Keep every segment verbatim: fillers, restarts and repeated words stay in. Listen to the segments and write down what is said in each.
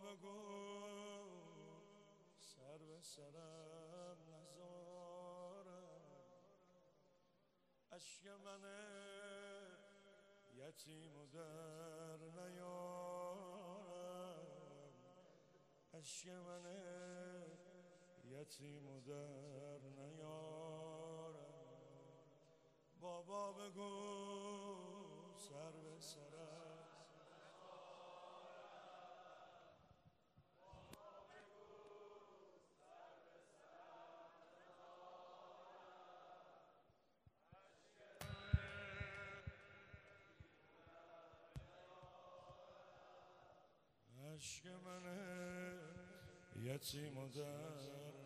بگو سر به سرم نزارم، اشک من یتیم و در نیارم، اشک من یتیم و در نیارم. بابا بگو سر به سرم اشک من یتیم و در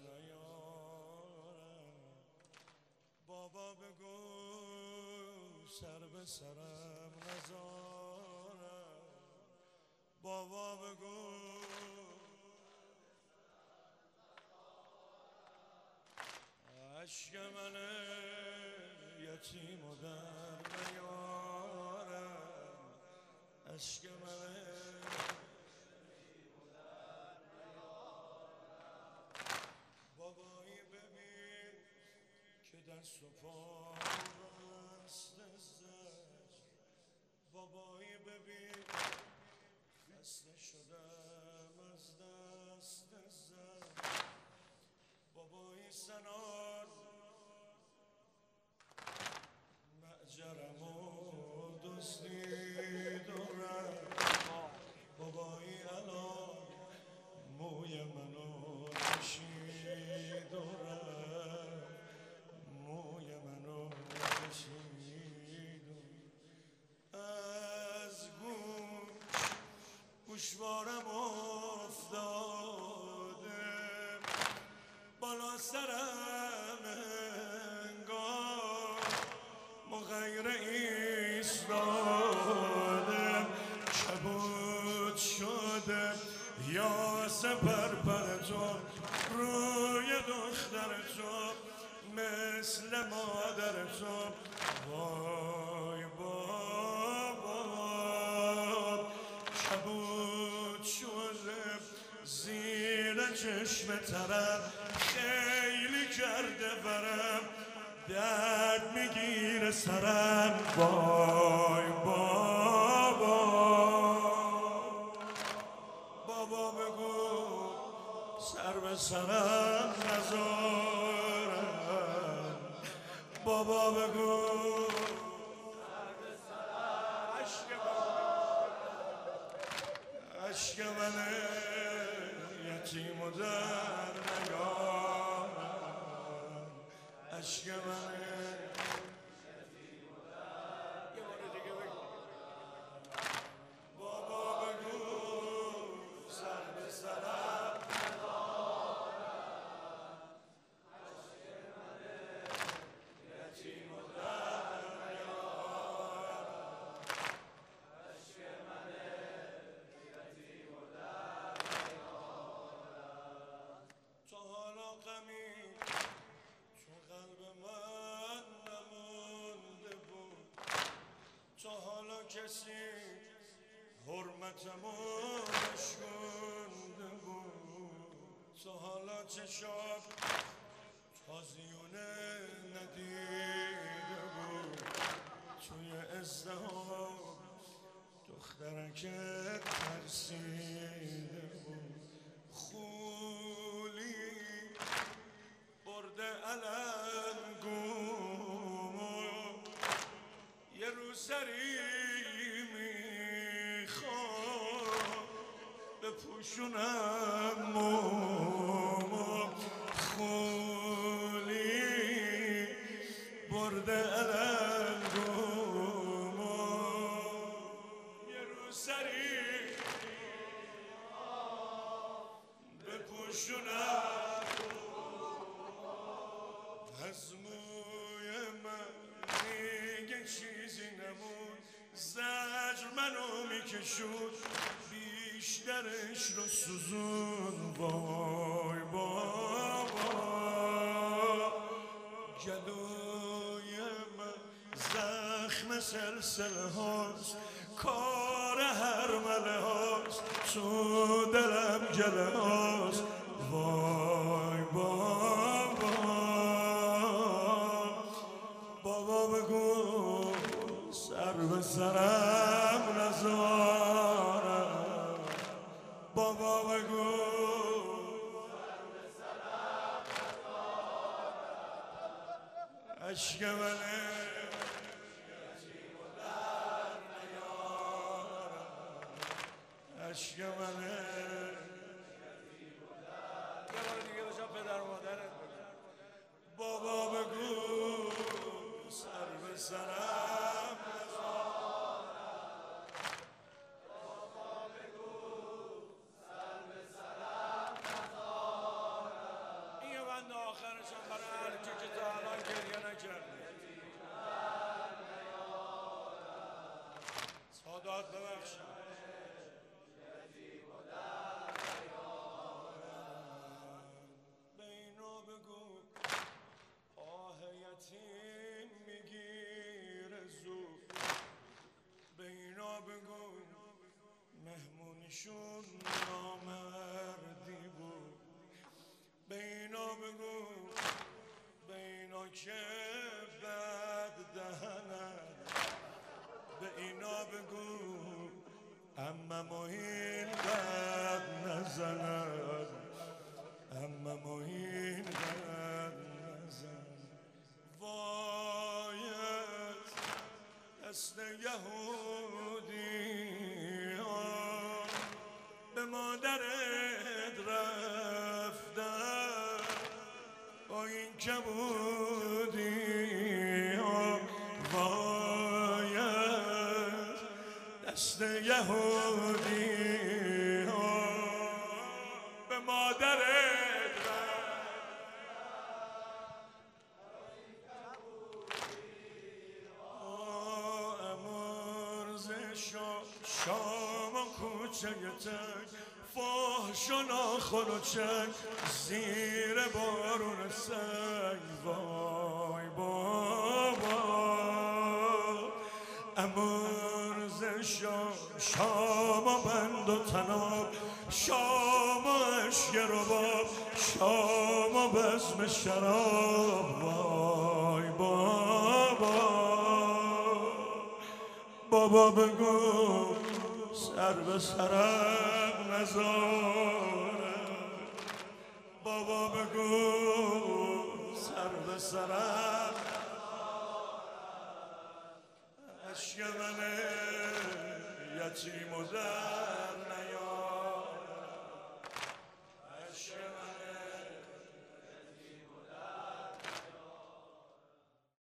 نیارم. بابا بگو سر به سرم نزارم، بابا بگو اشک من یتیم و در نیارم، اشک من بابایی ببین که دست و پا بسته زد، بابایی ببین خسته شدم از دست زد، بابایی سنان معجرم و دزدید و رفت، بابایی الان موی منو کشید و رفت، موی منو کشید و از گوش گوشوارم افتاده، بالا سرم انگار مغیر ایستاده، کبود شده یا سپر پر تو روی دختر تو مثل مادر تو. وای بابا کبود شده زیر چشم ترم، خیلی کرده برم درد میگیره سرم. وای بابا بابا بگو سر به سرم نزارم، بابا بگو سر به سرم اشک من یتیم و در نیارم، اشک من یتیم و در یه بار دیگه بگو بابا بگو سر به سرم نزارم، اشک من یتیم و در نیارم، اشک من یتیم و در نیارم. تو حالا غمی تو قلب من نمونده بود، تو حالا کسی حرمتمو نشکنده بود، تو حالا چشات تازیونه ندیده بود، توی ازدهام دخترکت ترسیده بود، خولی برده علنگومو یه روسری میخواد بپوشونم مومو، خولی برده علنگومو یه روسری بپوشونم از موی من دیگه چیزی نمون، زجر منو میکشون بیشترش رو سوزون. وای بابا گلوی من زخم سلسله هاست، کار هر مله هاست تو دلم گله هاست. وای بابا بابا بگو سر به سرم نذارم. بابا بگو سر به سرم نذارم. عشق منه عشق منه. یه بار دیگه باشم پدر مادرت بگو. بابا بگو سر به سرم نذارم. بابا بگو سر به سرم نذارم. این یه بند آخرشم برای هر کی که تا الان گریه نکرده. سادات ببخشم. مهمونشون نامردی بود. به اینا بگو به اینا که بد دهنن. به اینا بگو عممو این بد نزنن. عممو این بد نزن. وایت دست یهودی به مادرت رفتن با این کبودی. وایت دست یهودی به مادرت رفتن. امروز شام و کوچه تک فحش و ناخن و چک زیر بارون سنگ. وای بابا امروز شام شام و بند و تناب شام و عشق رباب شام و بزم شراب. وای بابا بابا بگو سر به سرم نذارم. بابا بگو سر به سرم نذارم. عشق منه یتیم و در